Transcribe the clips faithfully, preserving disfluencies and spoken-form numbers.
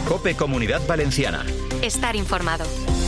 COPE Comunidad Valenciana. Estar informado.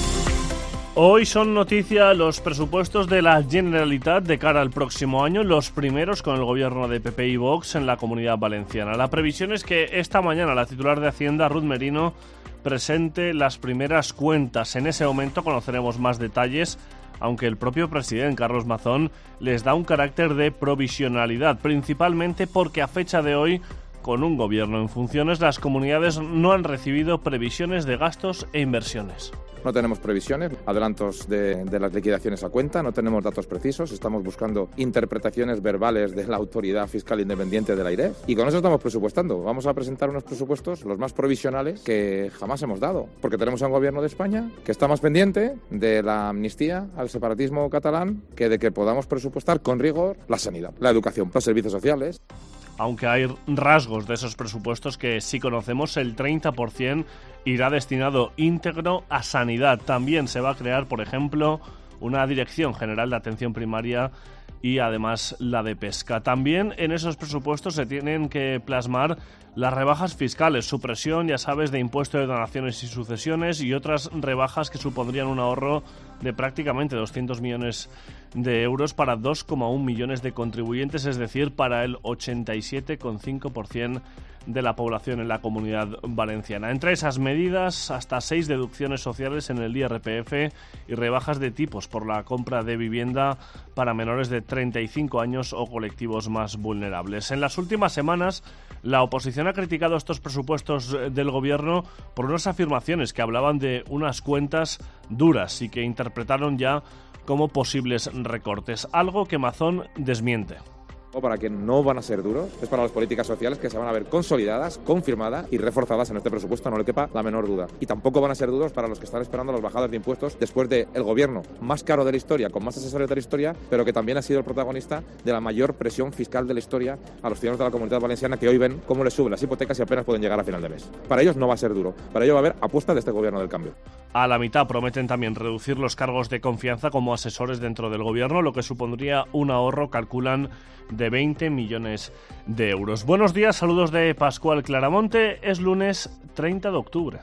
Hoy son noticia los presupuestos de la Generalitat de cara al próximo año, los primeros con el gobierno de P P y Vox en la Comunidad Valenciana. La previsión es que esta mañana la titular de Hacienda, Ruth Merino, presente las primeras cuentas. En ese momento conoceremos más detalles, aunque el propio presidente, Carlos Mazón, les da un carácter de provisionalidad, principalmente porque a fecha de hoy, con un gobierno en funciones, las comunidades no han recibido previsiones de gastos e inversiones. No tenemos previsiones, adelantos de, de las liquidaciones a cuenta, no tenemos datos precisos, estamos buscando interpretaciones verbales de la Autoridad Fiscal Independiente de la AIREF y con eso estamos presupuestando. Vamos a presentar unos presupuestos los más provisionales que jamás hemos dado, porque tenemos a un gobierno de España que está más pendiente de la amnistía al separatismo catalán que de que podamos presupuestar con rigor la sanidad, la educación, los servicios sociales. Aunque hay rasgos de esos presupuestos que sí conocemos, el treinta por ciento irá destinado íntegro a sanidad. También se va a crear, por ejemplo, una Dirección General de Atención Primaria y además la de Pesca. También en esos presupuestos se tienen que plasmar las rebajas fiscales, supresión, ya sabes, de impuesto de donaciones y sucesiones y otras rebajas que supondrían un ahorro de prácticamente doscientos millones de euros para dos coma uno millones de contribuyentes, es decir, para el ochenta y siete coma cinco por ciento de la población en la Comunidad Valenciana. Entre esas medidas, hasta seis deducciones sociales en el I R P F y rebajas de tipos por la compra de vivienda para menores de treinta y cinco años o colectivos más vulnerables. En las últimas semanas, la oposición ha criticado estos presupuestos del Gobierno por unas afirmaciones que hablaban de unas cuentas duras y que interpretaron ya como posibles recortes, algo que Mazón desmiente. Para que no van a ser duros, es para las políticas sociales que se van a ver consolidadas, confirmadas y reforzadas en este presupuesto, no le quepa la menor duda. Y tampoco van a ser duros para los que están esperando las bajadas de impuestos después del gobierno más caro de la historia, con más asesores de la historia, pero que también ha sido el protagonista de la mayor presión fiscal de la historia a los ciudadanos de la Comunidad Valenciana, que hoy ven cómo les suben las hipotecas y apenas pueden llegar a final de mes. Para ellos no va a ser duro, para ellos va a haber apuesta de este gobierno del cambio. A la mitad prometen también reducir los cargos de confianza como asesores dentro del gobierno, lo que supondría un ahorro, calculan, de veinte millones de euros. Buenos días, saludos de Pascual Claramonte. Es lunes treinta de octubre.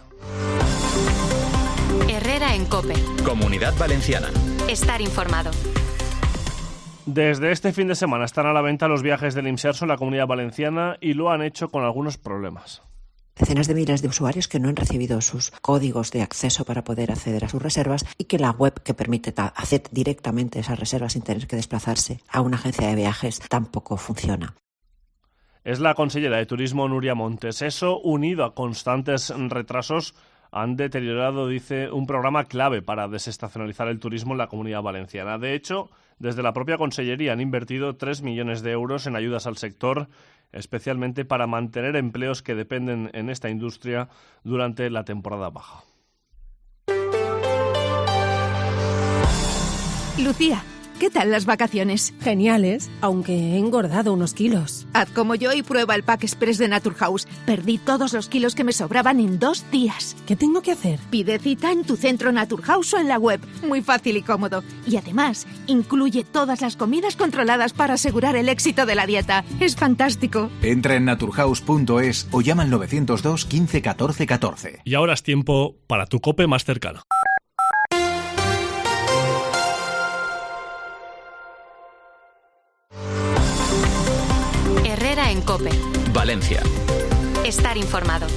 Herrera en COPE. Comunidad Valenciana. Estar informado. Desde este fin de semana están a la venta los viajes del Imserso en la Comunidad Valenciana y lo han hecho con algunos problemas. Decenas de miles de usuarios que no han recibido sus códigos de acceso para poder acceder a sus reservas y que la web que permite hacer directamente esas reservas sin tener que desplazarse a una agencia de viajes tampoco funciona. Es la consellera de Turismo, Nuria Montes. Eso, unido a constantes retrasos, han deteriorado, dice, un programa clave para desestacionalizar el turismo en la Comunidad Valenciana. De hecho, desde la propia consellería han invertido tres millones de euros en ayudas al sector, especialmente para mantener empleos que dependen en esta industria durante la temporada baja. Lucía, ¿qué tal las vacaciones? Geniales, aunque he engordado unos kilos. Haz como yo y prueba el Pack Express de Naturhaus. Perdí todos los kilos que me sobraban en dos días. ¿Qué tengo que hacer? Pide cita en tu centro Naturhaus o en la web. Muy fácil y cómodo. Y además, incluye todas las comidas controladas para asegurar el éxito de la dieta. Es fantástico. Entra en naturhaus punto es o llama al nueve cero dos, quince, catorce, catorce. Y ahora es tiempo para tu COPE más cercano. Herrera en COPE. Valencia. Estar informado.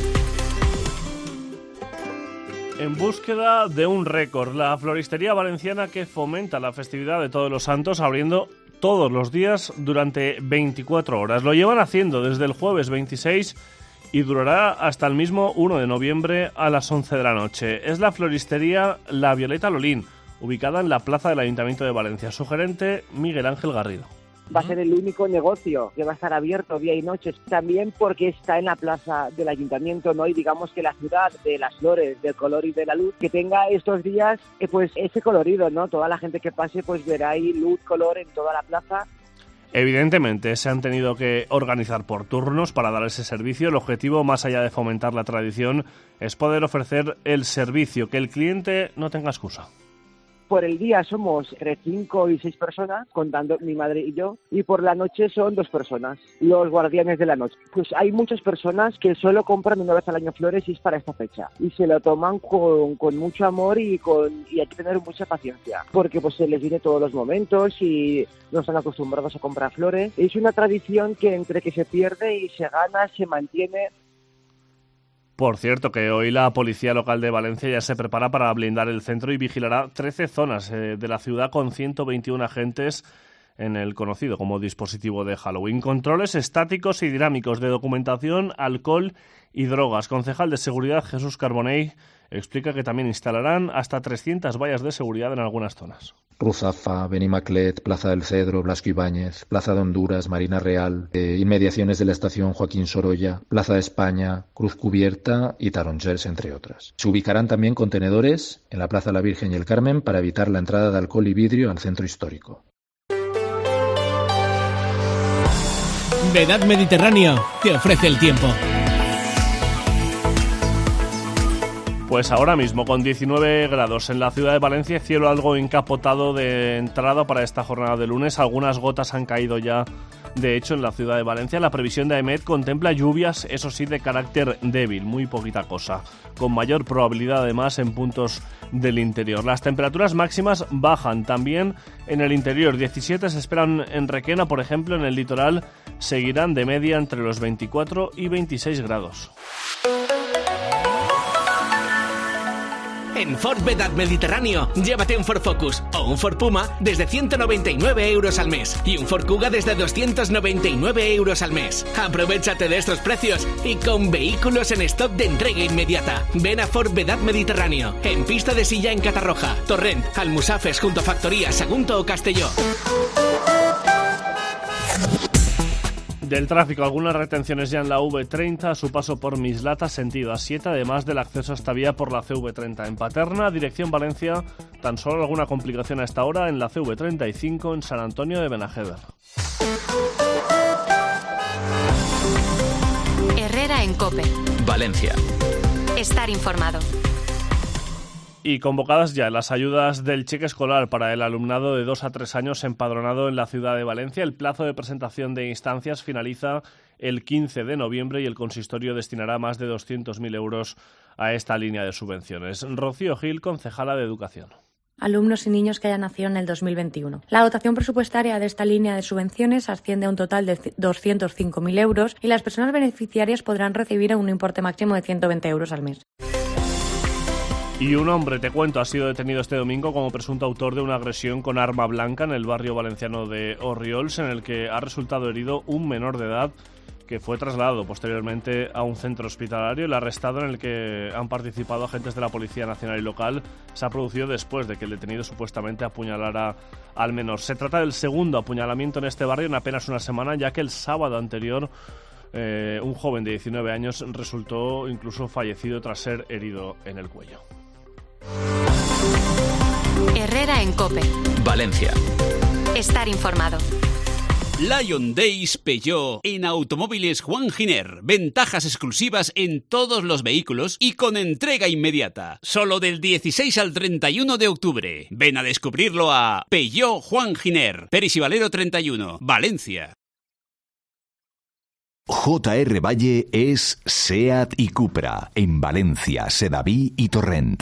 En búsqueda de un récord, la floristería valenciana que fomenta la festividad de Todos los Santos abriendo todos los días durante veinticuatro horas. Lo llevan haciendo desde el jueves veintiséis y durará hasta el mismo uno de noviembre a las once de la noche. Es la floristería La Violeta Lolín, ubicada en la plaza del Ayuntamiento de Valencia. Su gerente, Miguel Ángel Garrido. Va a ser el único negocio que va a estar abierto día y noche, también porque está en la plaza del ayuntamiento, ¿no? Y digamos que la ciudad de las flores, del color y de la luz, que tenga estos días eh, pues ese colorido, ¿no? Toda la gente que pase pues verá ahí luz, color en toda la plaza. Evidentemente se han tenido que organizar por turnos para dar ese servicio. El objetivo, más allá de fomentar la tradición, es poder ofrecer el servicio, que el cliente no tenga excusa. por el día somos entre cinco y seis personas, contando mi madre y yo, y por la noche son dos personas, los guardianes de la noche. Pues hay muchas personas que solo compran una vez al año flores y es para esta fecha, y se lo toman con, con mucho amor y, con, y hay que tener mucha paciencia, porque pues se les viene todos los momentos y no están acostumbrados a comprar flores. Es una tradición que entre que se pierde y se gana, se mantiene. Por cierto, que hoy la Policía Local de Valencia ya se prepara para blindar el centro y vigilará trece zonas eh, de la ciudad con ciento veintiún agentes en el conocido como dispositivo de Halloween. Controles estáticos y dinámicos de documentación, alcohol y drogas. Concejal de Seguridad Jesús Carbonell explica que también instalarán hasta trescientas vallas de seguridad en algunas zonas. Ruzafa, Benimaclet, Plaza del Cedro, Blasco Ibáñez, Plaza de Honduras, Marina Real, eh, inmediaciones de la estación Joaquín Sorolla, Plaza de España, Cruz Cubierta y Tarongers, entre otras. Se ubicarán también contenedores en la Plaza La Virgen y el Carmen para evitar la entrada de alcohol y vidrio al centro histórico. Vedad Mediterráneo te ofrece el tiempo. Pues ahora mismo con diecinueve grados en la ciudad de Valencia, cielo algo encapotado de entrada para esta jornada de lunes. Algunas gotas han caído ya, de hecho, en la ciudad de Valencia. La previsión de AEMET contempla lluvias, eso sí, de carácter débil, muy poquita cosa, con mayor probabilidad además en puntos del interior. Las temperaturas máximas bajan también en el interior. diecisiete se esperan en Requena, por ejemplo. En el litoral seguirán de media entre los veinticuatro y veintiséis grados. En Ford Vedad Mediterráneo, llévate un Ford Focus o un Ford Puma desde ciento noventa y nueve euros al mes y un Ford Kuga desde doscientos noventa y nueve euros al mes. Aprovechate de estos precios y con vehículos en stock de entrega inmediata. Ven a Ford Vedad Mediterráneo, en Pista de Silla en Catarroja, Torrent, Almusafes junto a Factoría Sagunto o Castelló. Del tráfico, algunas retenciones ya en la V treinta a su paso por Mislata, sentido A siete, además del acceso a esta vía por la C V treinta en Paterna, dirección Valencia. Tan solo alguna complicación a esta hora en la C V treinta y cinco en San Antonio de Benajever. Herrera en COPE. Valencia. Estar informado. Y convocadas ya las ayudas del cheque escolar para el alumnado de dos a tres años empadronado en la ciudad de Valencia. El plazo de presentación de instancias finaliza el quince de noviembre y el consistorio destinará más de doscientos mil euros a esta línea de subvenciones. Rocío Gil, concejala de Educación. Alumnos y niños que hayan nacido en el dos mil veintiuno. La dotación presupuestaria de esta línea de subvenciones asciende a un total de doscientos cinco mil euros y las personas beneficiarias podrán recibir un importe máximo de ciento veinte euros al mes. Y un hombre, te cuento, ha sido detenido este domingo como presunto autor de una agresión con arma blanca en el barrio valenciano de Orriols, en el que ha resultado herido un menor de edad que fue trasladado posteriormente a un centro hospitalario. El arrestado, en el que han participado agentes de la Policía Nacional y local, se ha producido después de que el detenido supuestamente apuñalara al menor. Se trata del segundo apuñalamiento en este barrio en apenas una semana, ya que el sábado anterior eh, un joven de diecinueve años resultó incluso fallecido tras ser herido en el cuello. Herrera en COPE. Valencia. Estar informado. Lion Days Peugeot en Automóviles Juan Giner. Ventajas exclusivas en todos los vehículos y con entrega inmediata. Solo del dieciséis al treinta y uno de octubre. Ven a descubrirlo a Peugeot Juan Giner. Peris y Valero treinta y uno, Valencia. J R Valle es SEAT y Cupra en Valencia, Sedaví y Torrent.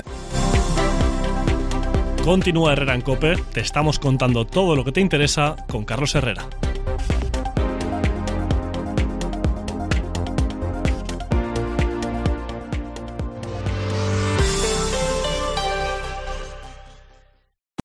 Continúa Herrera en COPE, te estamos contando todo lo que te interesa con Carlos Herrera.